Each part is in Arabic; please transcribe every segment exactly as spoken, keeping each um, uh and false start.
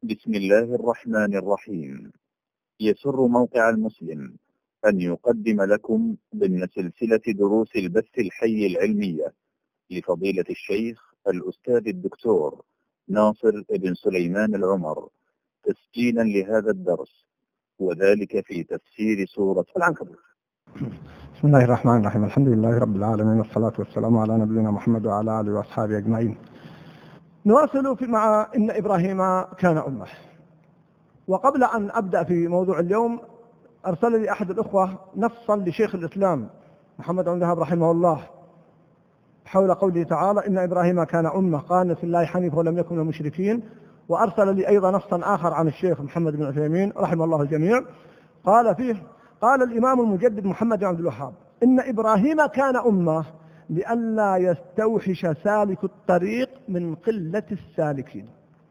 بسم الله الرحمن الرحيم. يسر موقع المسلم أن يقدم لكم ضمن سلسلة دروس البث الحي العلمية لفضيلة الشيخ الأستاذ الدكتور ناصر بن سليمان العمر تسجيلا لهذا الدرس، وذلك في تفسير سورة العنكبوت. بسم الله الرحمن الرحيم. الحمد لله رب العالمين، والصلاة والسلام على نبينا محمد وعلى آله وأصحابه أجمعين. نواصل في مع إن إبراهيم كان أمة. وقبل أن أبدأ في موضوع اليوم، أرسل لي أحد الأخوة نصا لشيخ الإسلام محمد بن وهاب رحمه الله حول قوله تعالى: إن إبراهيم كان أمة قانتا لله حنيفا ولم يكن من المشركين. وأرسل لي أيضا نصا آخر عن الشيخ محمد بن عثيمين رحمه الله الجميع، قال فيه: قال الإمام المجدد محمد بن عبد الوهاب: إن إبراهيم كان أمة لئلا يستوحش سالك الطريق من قلة السالكين.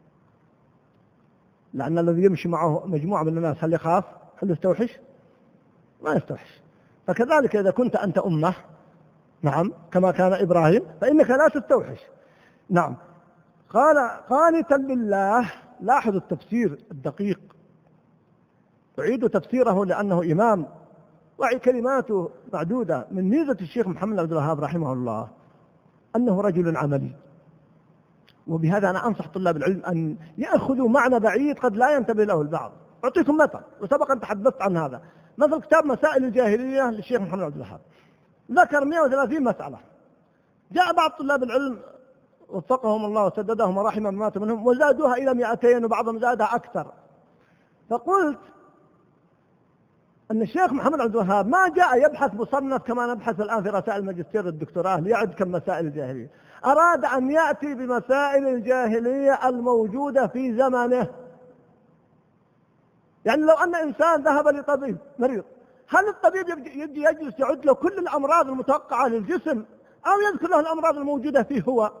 لأن الذي يمشي معه مجموعة من الناس هل يخاف؟ هل يستوحش؟ ما يستوحش. فكذلك إذا كنت أنت أمة، نعم، كما كان إبراهيم، فإنك لا تستوحش. نعم. قال: قانتا لله. لاحظوا التفسير الدقيق، أعيد تفسيره لأنه إمام وعي كلماته معدودة. من ميزة الشيخ محمد بن عبد الوهاب رحمه الله أنه رجل عملي، وبهذا أنا أنصح طلاب العلم أن يأخذوا معنى بعيد قد لا ينتبه له البعض. أعطيكم مثل، وسبق أن تحدثت عن هذا، مثل كتاب مسائل الجاهلية للشيخ محمد بن عبد الوهاب، ذكر مئة وثلاثين مسألة. جاء بعض طلاب العلم وفقهم الله وسددهم ورحمه من مات منهم وزادوها إلى مئتين، وبعضهم زادها أكثر. فقلت أن الشيخ محمد عبد الوهاب ما جاء يبحث مصنف كما نبحث الآن في رسائل الماجستير الدكتوراه ليعد كم مسائل الجاهلية. أراد أن يأتي بمسائل الجاهلية الموجودة في زمنه. يعني لو أن إنسان ذهب لطبيب مريض، هل الطبيب يجي يجلس يعد له كل الأمراض المتوقعة للجسم أو يذكر له الأمراض الموجودة فيه هو؟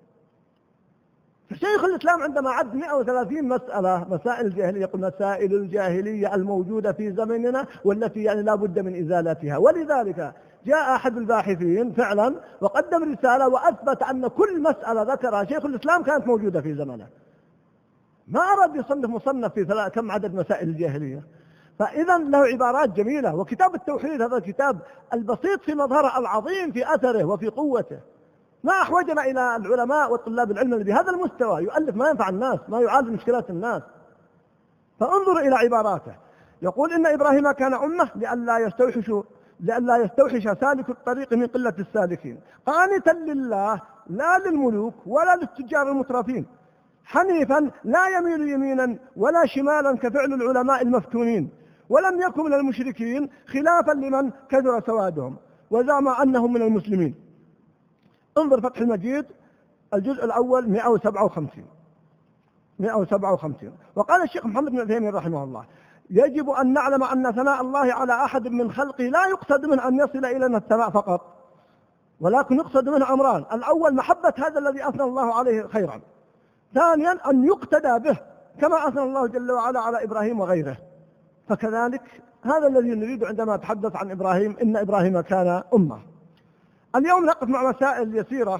فشيخ الإسلام عندما عد مئة وثلاثين مسألة مسائل الجاهلية يقول: مسائل الجاهلية الموجودة في زمننا والتي يعني لا بد من إزالتها. ولذلك جاء أحد الباحثين فعلا وقدم رسالة وأثبت أن كل مسألة ذكرها شيخ الإسلام كانت موجودة في زمنه. ما أراد يصنف مصنف في كم عدد مسائل الجاهلية. فإذا له عبارات جميلة. وكتاب التوحيد هذا الكتاب البسيط في مظهره العظيم في أثره وفي قوته. ما أحوجنا إلى العلماء والطلاب العلم اللي بهذا المستوى يؤلف ما ينفع الناس، ما يعالج مشكلات الناس. فانظروا إلى عباراته. يقول: إن إبراهيم كان أمة لئلا يستوحش لئلا يستوحش سالك الطريق من قلة السالكين، قانتا لله لا للملوك ولا للتجار المترفين، حنيفا لا يميل يمينا ولا شمالا كفعل العلماء المفتونين، ولم يكن من المشركين خلافا لمن كثر سوادهم وزعم أنهم من المسلمين. انظر فتح المجيد الجزء الأول مئة وسبعة وخمسين مئة وسبعة وخمسين. وقال الشيخ محمد بن عثيمين رحمه الله: يجب أن نعلم أن ثناء الله على أحد من خلقه لا يقصد منه أن يصل إلينا الثناء فقط، ولكن يقصد منه أمران: الأول محبة هذا الذي أثنى الله عليه خيرا، ثانيا أن يقتدى به كما أثنى الله جل وعلا على إبراهيم وغيره. فكذلك هذا الذي نريد عندما نتحدث عن إبراهيم، إن إبراهيم كان أمة. اليوم نقف مع مسائل يسيرة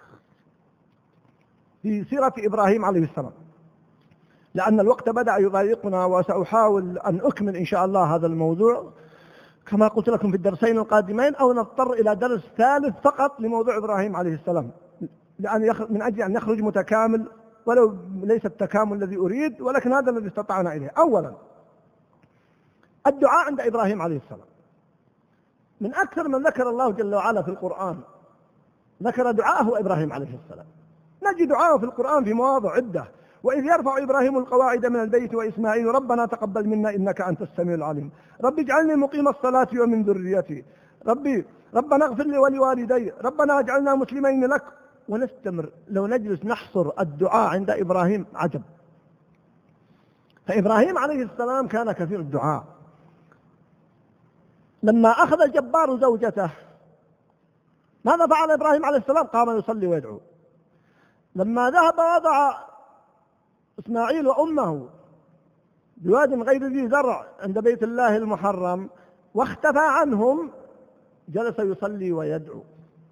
في سيرة إبراهيم عليه السلام، لأن الوقت بدأ يضايقنا، وسأحاول أن أكمل إن شاء الله هذا الموضوع كما قلت لكم في الدرسين القادمين، أو نضطر إلى درس ثالث فقط لموضوع إبراهيم عليه السلام، لأن من أجل أن يخرج متكامل، ولو ليس التكامل الذي أريد ولكن هذا الذي استطعنا إليه. أولا، الدعاء عند إبراهيم عليه السلام. من أكثر من ذكر الله جل وعلا في القرآن ذكر دعاءه إبراهيم عليه السلام. نجد دعاءه في القرآن في مواضع عدة: وإذ يرفع إبراهيم القواعد من البيت وإسماعيل ربنا تقبل منا إنك أنت السميع العليم، رب اجعلني مقيم الصلاة ومن ذريتي، ربي ربنا اغفر لي ولوالدي، ربنا اجعلنا مسلمين لك. ونستمر. لو نجلس نحصر الدعاء عند إبراهيم عجب. فإبراهيم عليه السلام كان كثير الدعاء. لما أخذ الجبار زوجته ماذا فعل إبراهيم عليه السلام؟ قام يصلي ويدعو. لما ذهب وضع إسماعيل وأمه بواد غير ذي زرع عند بيت الله المحرم واختفى عنهم، جلس يصلي ويدعو.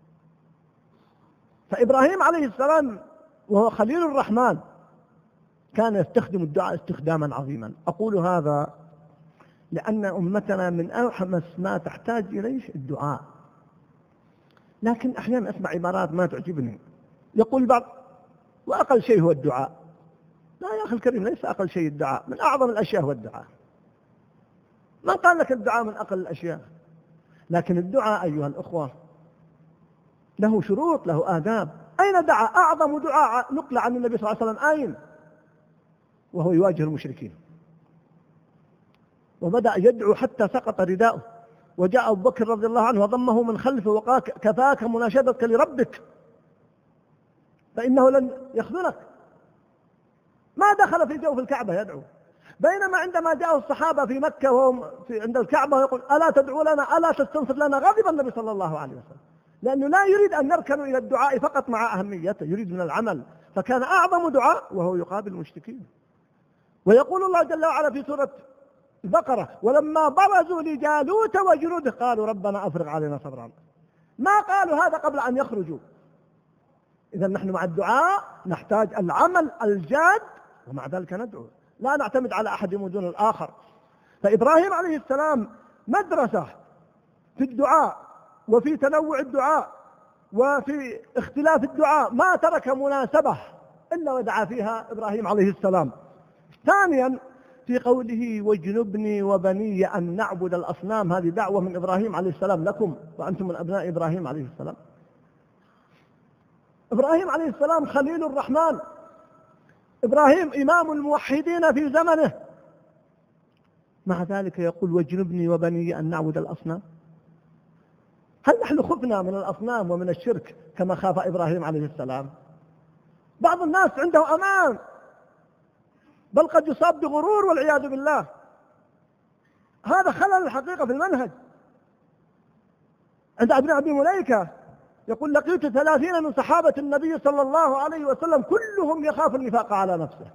فإبراهيم عليه السلام وهو خليل الرحمن كان يستخدم الدعاء استخداما عظيما. أقول هذا لأن أمتنا من أحمس ما تحتاج إليه الدعاء، لكن أحيانا أسمع عبارات ما تعجبني. يقول بعض وأقل شيء هو الدعاء. لا يا أخي الكريم، ليس أقل شيء الدعاء، من أعظم الأشياء هو الدعاء. من قال لك الدعاء من أقل الأشياء؟ لكن الدعاء أيها الأخوة له شروط، له آداب. أين دعا؟ أعظم دعاء نقل عن النبي صلى الله عليه وسلم أين؟ وهو يواجه المشركين، وبدأ يدعو حتى سقط رداؤه، وجاء أبو بكر رضي الله عنه وضمه من خلفه وقال كفاك مناشدتك لربك فإنه لن يخذلك. ما دخل في جوف الكعبة يدعو، بينما عندما جاءوا الصحابة في مكة وهم في عند الكعبة يقول ألا تدعو لنا ألا تستنصر لنا، غضب النبي صلى الله عليه وسلم، لأنه لا يريد أن يركنوا إلى الدعاء فقط مع أهميته، يريد من العمل. فكان أعظم دعاء وهو يقابل المشركين. ويقول الله جل وعلا في سورة البقرة ولما برزوا لجالوت وجنوده قالوا ربنا أفرغ علينا صبرا. ما قالوا هذا قبل أن يخرجوا. إذا نحن مع الدعاء نحتاج العمل الجاد، ومع ذلك ندعو، لا نعتمد على أحد دون الآخر. فإبراهيم عليه السلام مدرسة في الدعاء وفي تنوع الدعاء وفي اختلاف الدعاء، ما ترك مناسبة إلا ودعا فيها إبراهيم عليه السلام. ثانيا في قوله واجنبني وبني أن نعبد الأصنام، هذه دعوة من إبراهيم عليه السلام لكم وأنتم من أبناء إبراهيم عليه السلام. إبراهيم عليه السلام خليل الرحمن، إبراهيم إمام الموحدين في زمنه، مع ذلك يقول واجنبني وبني أن نعبد الأصنام. هل نحن خفنا من الأصنام ومن الشرك كما خاف إبراهيم عليه السلام؟ بعض الناس عنده أمان، بل قد يصاب بغرور والعياذ بالله. هذا خلل الحقيقة في المنهج. عند ابن أبي مليكة يقول لقيت ثلاثين من صحابة النبي صلى الله عليه وسلم كلهم يخاف النفاق على نفسه.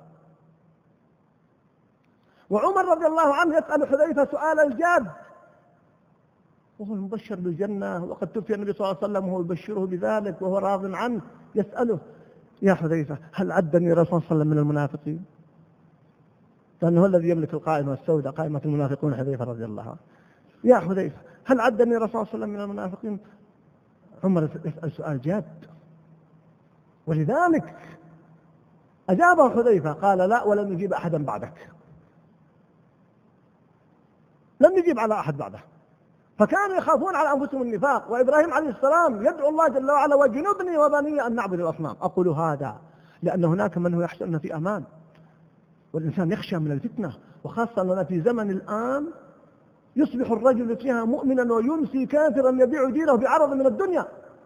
وعمر رضي الله عنه يسأل حذيفة سؤال الجاد وهو مبشر بالجنة، وقد توفي النبي صلى الله عليه وسلم وهو يبشره بذلك وهو راض عنه، يسأله يا حذيفة هل عدني رسول الله صلى الله عليه وسلم من المنافقين؟ لأنه هو الذي يملك القائمة السوداء قائمة المنافقون حذيفة رضي الله عنه. يا حذيفة هل عدني رسول الله صلى الله عليه وسلم من المنافقين؟ عمر يسأل سؤال جاد، ولذلك أجابه حذيفة قال لا ولم يجيب أحدا بعدك، لم يجيب على أحد بعده. فكانوا يخافون على أنفسهم النفاق. وإبراهيم عليه السلام يدعو الله جل وعلا وجنبني وبني أن نعبد الأصنام. أقول هذا لأن هناك من هو يحسن في أمان، والإنسان يخشى من الفتنة، وخاصة أننا في زمن الآن يصبح الرجل فيها مؤمنا ويمسي كافرا يبيع دينه بعرض من الدنيا،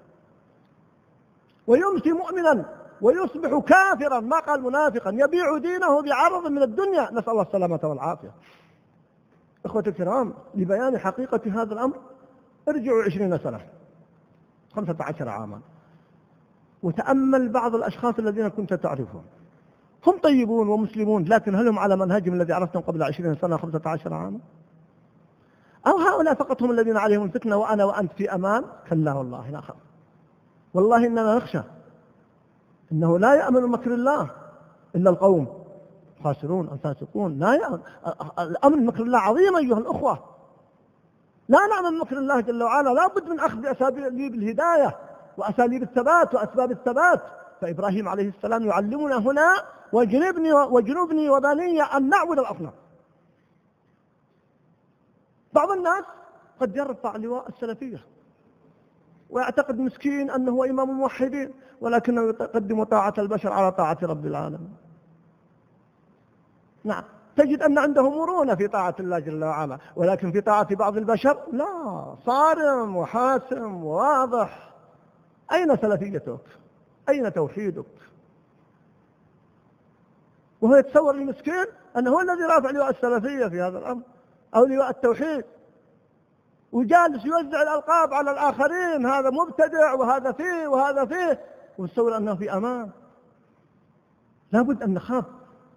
ويمسي مؤمنا ويصبح كافرا ما قال منافقا يبيع دينه بعرض من الدنيا، نسأل الله السلامة والعافية. إخوة الكرام، لبيان حقيقة هذا الأمر ارجعوا عشرين سنة خمسة عشر عاما وتأمل بعض الأشخاص الذين كنت تعرفهم، هم طيبون ومسلمون، لكن هل هم على منهجهم الذي عرفتهم قبل عشرين سنة خمسة عشر عاما؟ أو هؤلاء فقط هم الذين عليهم الفتنة وأنا وأنت في أمان؟ كلا والله لا خف، والله إننا نخشى، إنه لا يأمن مكر الله إلا القوم خاسرون الفاسقون. لا يأمن الأمن مكر الله عظيم أيها الأخوة، لا نأمن مكر الله جل وعلا، لا بد من أخذ أساليب الهداية وأساليب الثبات وأسباب الثبات. فإبراهيم عليه السلام يعلمنا هنا وجنبني وجنبني وبني أن نعبد الأصنام. بعض الناس قد يرفع لواء السلفية ويعتقد مسكين أنه هو إمام الموحدين، ولكنه يقدم طاعة البشر على طاعة رب العالمين. نعم، تجد أن عنده مرونة في طاعة الله جل وعلا، ولكن في طاعة بعض البشر لا، صارم وحاسم وواضح. أين سلفيتك؟ أين توحيدك؟ وهو يتصور المسكين أنه هو الذي رافع لواء السلفية في هذا الأمر أو لواء التوحيد، وجالس يوزع الألقاب على الآخرين، هذا مبتدع وهذا فيه وهذا فيه، ويتصور أنه في أمان. لابد أن نخاف.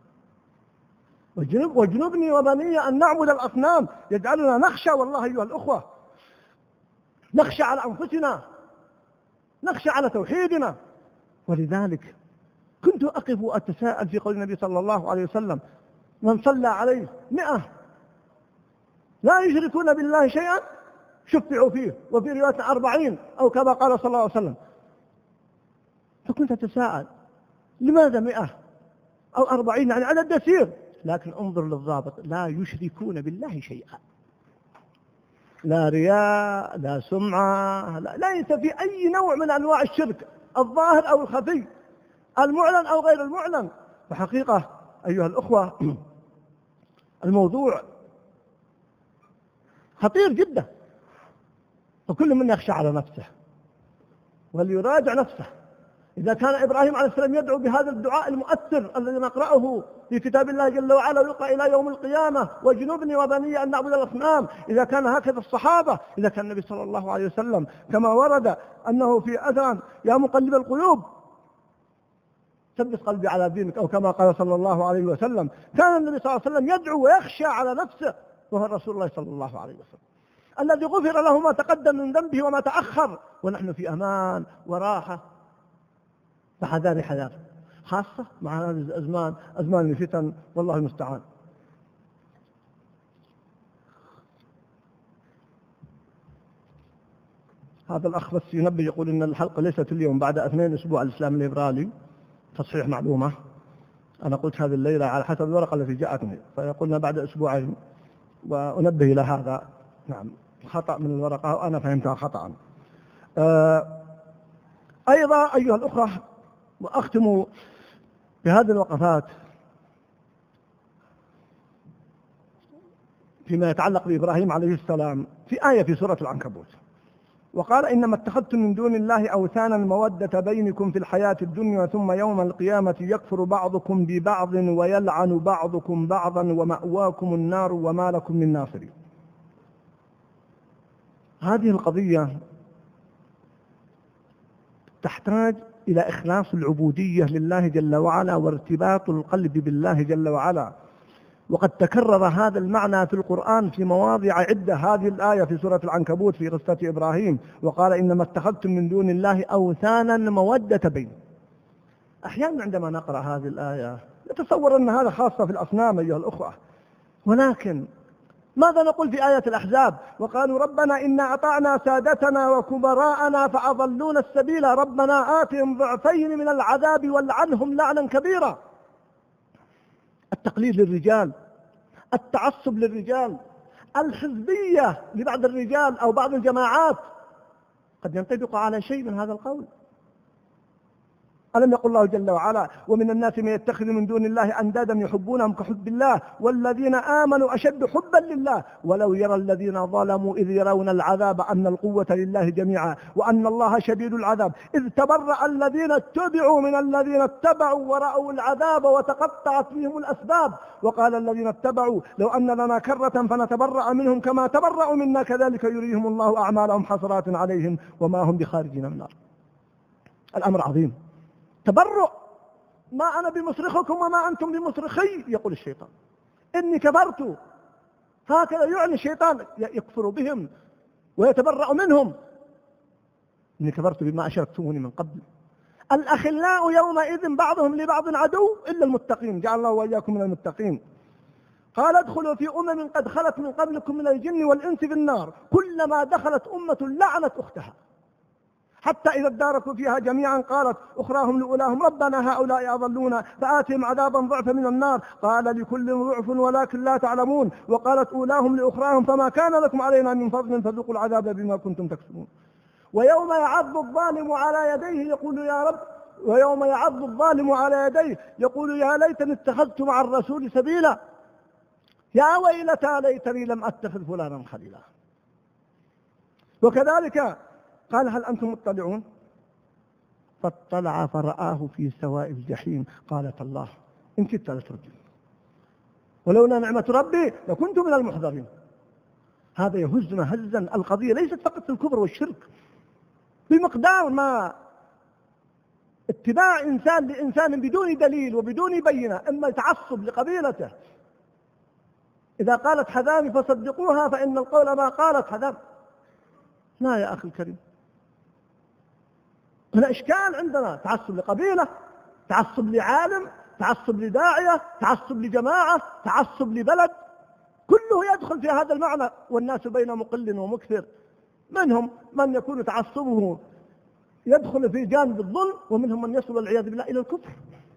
وجنب وجنبني وبني أن نعبد الأصنام يجعلنا نخشى، والله أيها الأخوة نخشى على أنفسنا، نخشى على توحيدنا. ولذلك كنت أقف وأتساءل في قول النبي صلى الله عليه وسلم من صلى عليه مئة لا يشركون بالله شيئا شفعوا فيه، وفي رواية أربعين أو كما قال صلى الله عليه وسلم. فكنت أتساءل لماذا مئة أو أربعين، يعني عدد يسير، لكن انظر للضابط، لا يشركون بالله شيئا، لا رياء لا سمعة، لا ليس في أي نوع من أنواع الشرك الظاهر أو الخفي، المعلن أو غير المعلن. فحقيقة أيها الأخوة الموضوع خطير جدا، وكل من يخشى على نفسه وليراجع نفسه. إذا كان إبراهيم عليه السلام يدعو بهذا الدعاء المؤثر الذي نقرأه في كتاب الله جل وعلا ويقرأ إلى يوم القيامة، واجنبني وبني أن نعبد الأصنام، إذا كان هكذا الصحابة، إذا كان النبي صلى الله عليه وسلم كما ورد أنه في أذان يا مقلب القلوب ثبت قلبي على دينك، أو كما قال صلى الله عليه وسلم، كان النبي صلى الله عليه وسلم يدعو ويخشى على نفسه، وهو رسول الله صلى الله عليه وسلم الذي غفر له ما تقدم من ذنبه وما تأخر، ونحن في أمان وراحة. فحذاري حذار، خاصة مع هذه الأزمان، أزمان الفتن، والله المستعان. هذا الأخ بس ينبه يقول إن الحلقة ليست اليوم، بعد اثنين أسبوع الإسلام الليبرالي. تصحيح معلومة، أنا قلت هذه الليلة على حسب الورقة التي جاءتني، فيقولنا بعد أسبوعين، وأنبه إلى هذا. نعم خطأ من الورقة وأنا فهمتها خطأ. آه أيضا أيها الأخوة، وأختم بهذه الوقفات فيما يتعلق بإبراهيم عليه السلام في آية في سورة العنكبوت، وقال إنما اتخذتم من دون الله أوثانا مودة بينكم في الحياة الدنيا ثم يوم القيامة يكفر بعضكم ببعض ويلعن بعضكم بعضا ومأواكم النار وما لكم من ناصرين. هذه القضية تحتاج إلى إخلاص العبودية لله جل وعلا وارتباط القلب بالله جل وعلا، وقد تكرر هذا المعنى في القرآن في مواضع عدة. هذه الآية في سورة العنكبوت في قصة إبراهيم، وقال إنما اتخذتم من دون الله أوثانا مودة بين. أحيانا عندما نقرأ هذه الآية نتصور أن هذا خاصة في الأصنام أيها الأخوة، ولكن ماذا نقول في آية الأحزاب؟ وقالوا ربنا إنا أطعنا سادتنا وكبراءنا فأضلونا السبيل ربنا آتهم ضعفين من العذاب والعنهم لعنا كبيرا. التقليد للرجال، التعصب للرجال، الحزبية لبعض الرجال أو بعض الجماعات قد ينطبق على شيء من هذا القول. ألم يقل الله جل وعلا ومن الناس من يتخذ من دون الله أندادا يحبونهم كحب الله والذين آمنوا أشد حبا لله ولو يرى الذين ظلموا إذ يرون العذاب أن القوة لله جميعا وأن الله شديد العذاب إذ تبرأ الذين اتبعوا من الذين اتبعوا ورأوا العذاب وتقطعت بهم الأسباب وقال الذين اتبعوا لو أن لنا كرة فنتبرأ منهم كما تبرأوا منا كذلك يريهم الله أعمالهم حسرات عليهم وما هم بخارجين من النار. الأمر عظيم. تبرؤ، ما أنا بمصرخكم وما أنتم بمصرخي، يقول الشيطان إني كفرت. هكذا يعني الشيطان يكفر بهم ويتبرأ منهم. إني كفرت بما أشركتموني من قبل. الأخلاء يومئذ بعضهم لبعض عدو إلا المتقين، جعل الله وإياكم من المتقين. قال ادخلوا في أمم قد خلت من قبلكم من الجن والإنس في النار كلما دخلت أمة لعنت أختها حتى إذا اداركوا فيها جميعا قالت أخراهم لأولاهم ربنا هؤلاء أضلونا فآتهم عذابا ضعفا من النار قال لكل ضعف ولكن لا تعلمون وقالت أولاهم لأخراهم فما كان لكم علينا من فضل فذوقوا العذاب بما كنتم تكسبون. ويوم يعض الظالم على يديه يقول يا رب ويوم يعض الظالم على يديه يقول يا ليتني اتخذت مع الرسول سبيلا يا ويلتى ليتني لم أتخذ فلانا خليلا. وكذلك قال هل أنتم مطلعون فاطلع فرآه في سواء الجحيم قالت الله إن كدت لتردين ولولا نعمة ربي لكنت من المحضرين. هذا يهزنا هزا. القضية ليست فقط في الكفر والشرك بمقدار ما اتباع إنسان لإنسان بدون دليل وبدون بينة، إما تعصب لقبيلته. إذا قالت حذامي فصدقوها فإن القول ما قالت حذام. لا يا أخي الكريم، هنا إشكال عندنا تعصب لقبيلة تعصب لعالم، تعصب لداعية، تعصب لجماعة، تعصب لبلد، كله يدخل في هذا المعنى. والناس بين مقل ومكثر، منهم من يكون تعصبه يدخل في جانب الظلم، ومنهم من يصل والعياذ بالله إلى الكفر.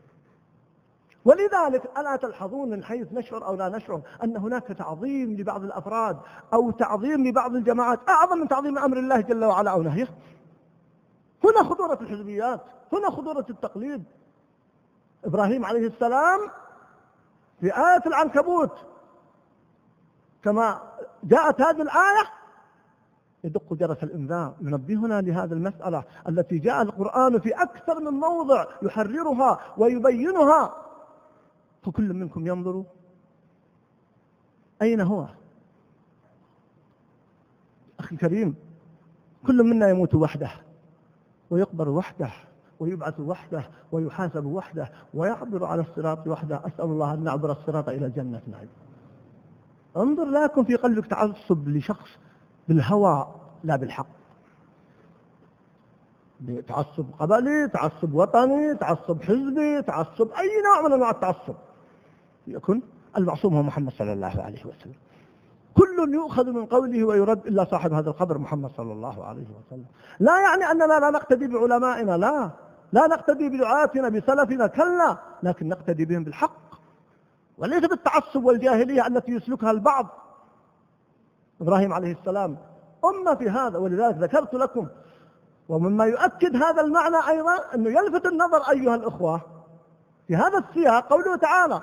ولذلك ألا تلحظون من حيث نشعر أو لا نشعر أن هناك تعظيم لبعض الأفراد أو تعظيم لبعض الجماعات أعظم من تعظيم أمر الله جل وعلا أو نهيه؟ هنا خطورة الحزبيات، هنا خطورة التقليد. إبراهيم عليه السلام في آية العنكبوت كما جاءت هذه الآية يدق جرس الإنذار، ينبهنا لهذه المسألة التي جاء القرآن في أكثر من موضع يحررها ويبينها. فكل منكم ينظر أين هو. أخي الكريم، كل منا يموت وحده ويقبر وحده ويبعث وحده ويحاسب وحده ويعبر على الصراط وحده. أسأل الله أن نعبر الصراط إلى الجنة نعم. انظر، لا يكن في قلبك تعصب لشخص بالهوى لا بالحق، تعصب قبلي، تعصب وطني، تعصب حزبي، تعصب أي نوع من أنواع التعصب. يكن المعصوم هو محمد صلى الله عليه وسلم. كل يؤخذ من قوله ويرد إلا صاحب هذا القبر محمد صلى الله عليه وسلم. لا يعني أننا لا نقتدي بعلمائنا، لا لا نقتدي بدعاتنا بسلفنا، كلا، لكن نقتدي بهم بالحق وليس بالتعصب والجاهلية التي يسلكها البعض. إبراهيم عليه السلام أمة في هذا، ولذلك ذكرت لكم. ومما يؤكد هذا المعنى أيضا أنه يلفت النظر أيها الأخوة في هذا السياق قوله تعالى: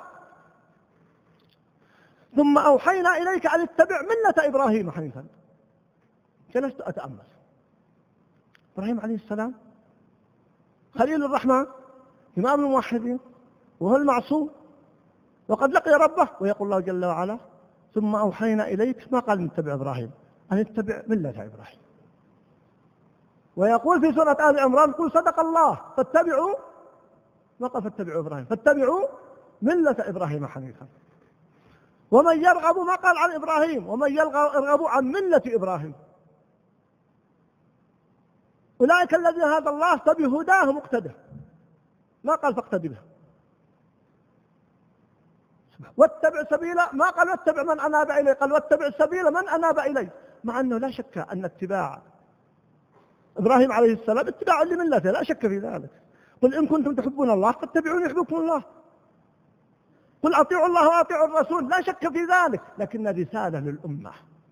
ثم أوحينا إليك أن اتبع ملة إبراهيم حنيفا. جلست أتأمل. إبراهيم عليه السلام خليل الرحمن، إمام الموحدين، وهو المعصوم، وقد لقي ربه، ويقول الله جل وعلا: ثم أوحينا إليك، ما قال نتبع إبراهيم، أن اتبع ملة إبراهيم. ويقول في سورة آل عمران: قل صدق الله فاتبعوا، ما قال فاتبعوا إبراهيم، فاتبعوا ملة إبراهيم حنيفا. ومن يرغب، ما قال عن إبراهيم، ومن يرغب عن ملة إبراهيم. أولئك الذين هدى الله فبهداه مقتدى، ما قال فاقتدي به. واتبع سبيلا، ما قال واتبع من أناب إليه، قال واتبع سبيل من أناب إليه. مع أنه لا شك أن اتباع إبراهيم عليه السلام اتباع لملته، لا شك في ذلك. قل إن كنتم تحبون الله فاتبعوني يحببكم الله. قل أطيعوا الله وأطيعوا الرسول، لا شك في ذلك. لكن رسالة للأمة،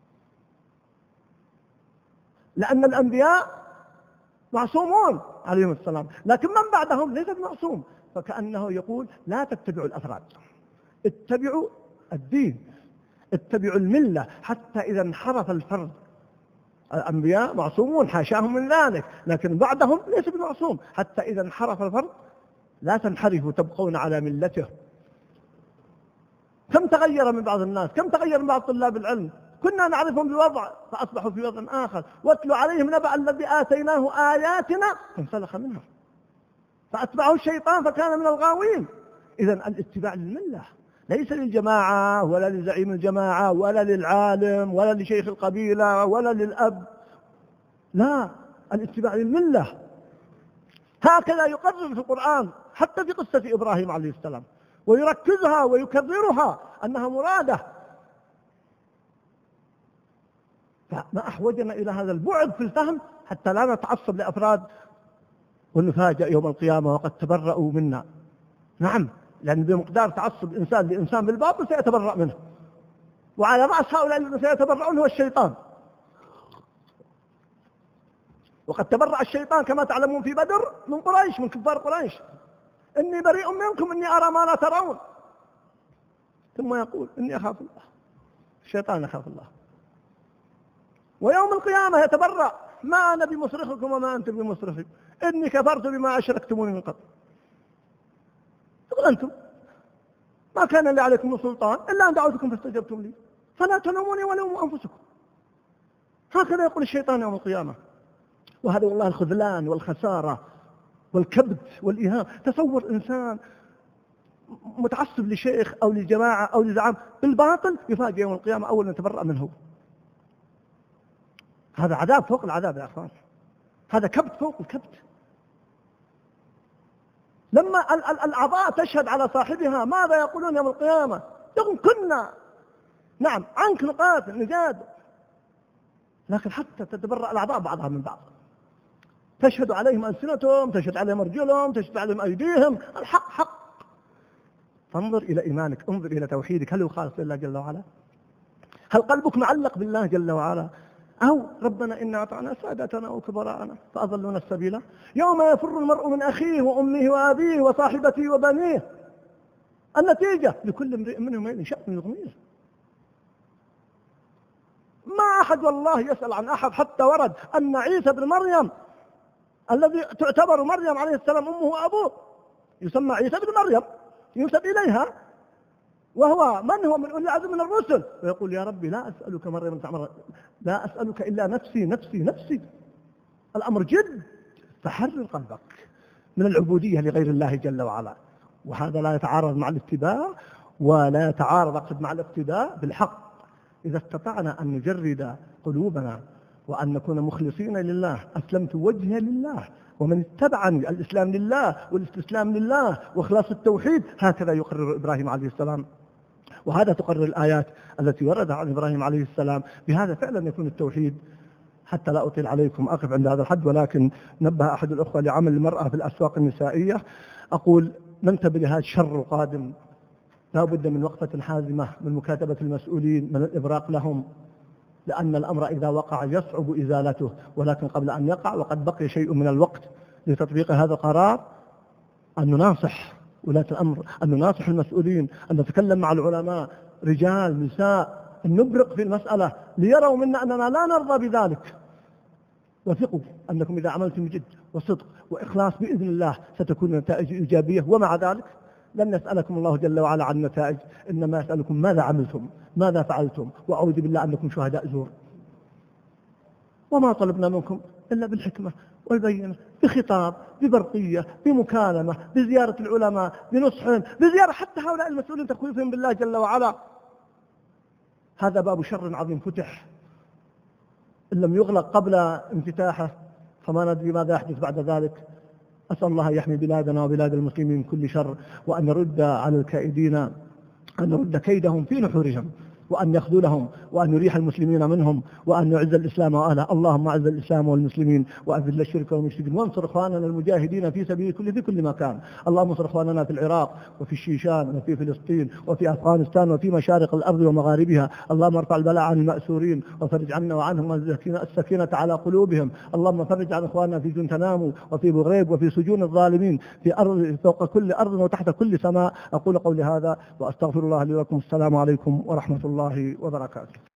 لأن الأنبياء معصومون عليهم السلام، لكن من بعدهم ليس معصوم. فكأنه يقول لا تتبعوا الأفراد، اتبعوا الدين، اتبعوا الملة. حتى إذا انحرف الفرد، الأنبياء معصومون حاشاهم من ذلك، لكن بعدهم ليس بمعصوم. حتى إذا انحرف الفرد لا تنحرفوا، تبقون على ملته. كم تغير من بعض الناس، كم تغير من بعض طلاب العلم، كنا نعرفهم بوضع فأصبحوا في وضع آخر. واتلوا عليهم نبأ الذي آتيناه آياتنا فانسلخ منها فأتبعه الشيطان فكان من الغاوين. إذن الاتباع للملة، ليس للجماعة ولا لزعيم الجماعة ولا للعالم ولا لشيخ القبيلة ولا للأب، لا، الاتباع للملة. هكذا يقرر في القرآن حتى في قصة إبراهيم عليه السلام، ويركزها ويكررها أنها مرادة. فما أحوجنا إلى هذا البعد في الفهم حتى لا نتعصب لأفراد ونفاجأ يوم القيامة وقد تبرأوا منا. نعم، لأن بمقدار تعصب إنسان لإنسان بالباطل سيتبرأ منه، وعلى رأس هؤلاء الذين سيتبرؤون هو الشيطان. وقد تبرأ الشيطان كما تعلمون في بدر من قريش، من كفار قريش: إني بريء منكم إني أرى ما لا ترون. ثم يقول: إني أخاف الله. الشيطان يخاف الله. ويوم القيامة يتبرأ: ما أنا بمصرخكم وما أنتم بمصرخي، إني كفرت بما أشركتموني من قبل. تقول أنتم ما كان لي عليكم من سلطان إلا أن دعوتكم فاستجبتم لي فلا تلوموني ولوموا أنفسكم. هكذا يقول الشيطان يوم القيامة. وهذا والله الخذلان والخسارة والكبت والإهانة. تصور إنسان متعصب لشيخ أو لجماعة أو لزعام بالباطل يفاجئ يوم القيامة أول من يتبرأ منه. هذا عذاب فوق العذاب يا أخوان، هذا كبت فوق الكبت. لما الأعضاء تشهد على صاحبها ماذا يقولون يوم القيامة؟ يقول كنا نعم عنك نقاتل نجاد، لكن حتى تتبرأ الأعضاء بعضها من بعض، تشهد عليهم ألسنتهم، تشهد عليهم أرجلهم، تشهد عليهم أيديهم، الحق حق. فانظر إلى إيمانك، انظر إلى توحيدك، هل هو خالص لله جل وعلا؟ هل قلبك معلق بالله جل وعلا؟ أو ربنا إنا أطعنا سادتنا وكبراءنا فأضلونا السبيل يوم يفر المرء من أخيه وأمه وأبيه وصاحبته وبنيه، النتيجة لكل امرئ منهم يومئذ شأن يغنيه. ما أحد والله يسأل عن أحد، حتى ورد أن عيسى بن مريم الذي تعتبر مريم عليه السلام أمه وأبوه يسمى عيسى بن مريم، ينسب إليها، وهو من هو من أولي العزم من الرسل، ويقول يا ربي لا أسألك مريم تعمر، لا أسألك إلا نفسي نفسي نفسي. الأمر جد، فحرر قلبك من العبودية لغير الله جل وعلا. وهذا لا يتعارض مع الاتباع ولا يتعارض أقصد مع الاقتداء بالحق. إذا استطعنا أن نجرد قلوبنا وأن نكون مخلصين لله، أسلمت وجهي لله ومن اتبعني، الإسلام لله والاستسلام لله وإخلاص التوحيد، هكذا يقرر إبراهيم عليه السلام، وهذا تقرر الآيات التي وردت عن إبراهيم عليه السلام. بهذا فعلا يكون التوحيد. حتى لا أطيل عليكم أقف عند هذا الحد، ولكن نبه أحد الأخوة لعمل المرأة في الأسواق النسائية، أقول ننتبه لهذا الشر القادم، لا بد من وقفة حازمة، من مكاتبة المسؤولين، من الإبراق لهم، لأن الأمر إذا وقع يصعب إزالته، ولكن قبل أن يقع وقد بقي شيء من الوقت لتطبيق هذا القرار، أن نناصح ولاة الأمر، أن نناصح المسؤولين، أن نتكلم مع العلماء رجال نساء، أن نبرق في المسألة ليروا منا أننا لا نرضى بذلك. وثقوا أنكم إذا عملتم جد وصدق وإخلاص بإذن الله ستكون نتائج إيجابية، ومع ذلك لن يسألكم الله جل وعلا عن النتائج، إنما يسألكم ماذا عملتم، ماذا فعلتم، وأعوذ بالله أنكم شهداء زور. وما طلبنا منكم إلا بالحكمة والبينة، بخطاب، ببرقية، بمكالمة، بزيارة العلماء، بنصح، بزيارة حتى هؤلاء المسؤولين تخويفهم بالله جل وعلا. هذا باب شر عظيم فتح، إن لم يغلق قبل انفتاحه فما ندري ماذا يحدث بعد ذلك. أسأل الله يحمي بلادنا وبلاد المسلمين من كل شر، وأن يرد على الكائدين، أن يرد كيدهم في نحورهم، وأن يخذلهم، وأن يريح المسلمين منهم، وأن يعز الإسلام وأهله. اللهم أعز الإسلام والمسلمين وأذل الشرك والمشركين، وانصر إخواننا المجاهدين في سبيل كل في كل مكان. اللهم انصر إخواننا في العراق وفي الشيشان وفي فلسطين وفي أفغانستان وفي مشارق الأرض ومغاربها. اللهم ارفع البلاء عن المأسورين وفرج عنا وعنهم السكينة على قلوبهم. اللهم فرج عن إخواننا في جنتنامو وفي بغريب وفي سجون الظالمين، في أرض فوق كل أرض وتحت كل سماء. أقول قولي هذا وأستغفر الله لي ولكم. السلام عليكم ورحمة الله وبركاته.